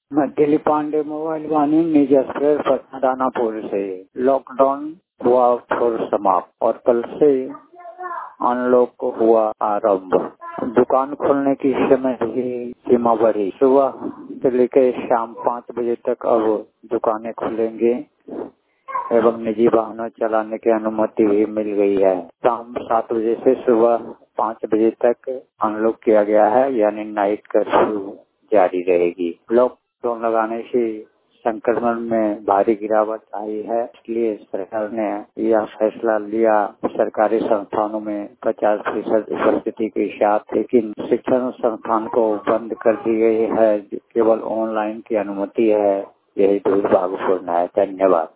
मैं दिलीप पांडे मोबाइल वाणी निजी अस्पताल पटना दानापुर से। लॉकडाउन हुआ फिर समाप्त और कल से अनलॉक हुआ आरंभ। दुकान खोलने की समय की सीमा बढ़ी। सुबह से लेकर शाम 5 बजे तक अब दुकानें खुलेंगी एवं निजी वाहनों चलाने की अनुमति भी मिल गई है। शाम 7 बजे से सुबह 5 बजे तक अनलॉक किया गया है, यानी नाइट कर्फ्यू जारी रहेगी। लॉकडाउन लगाने से संक्रमण में भारी गिरावट आई है, इसलिए सरकार ने यह फैसला लिया। सरकारी संस्थानों में 50% उपस्थिति के साथ, लेकिन शिक्षण संस्थान को बंद कर दी गई है। केवल ऑनलाइन की अनुमति है। यही दुर्भाग्यपूर्ण है। धन्यवाद।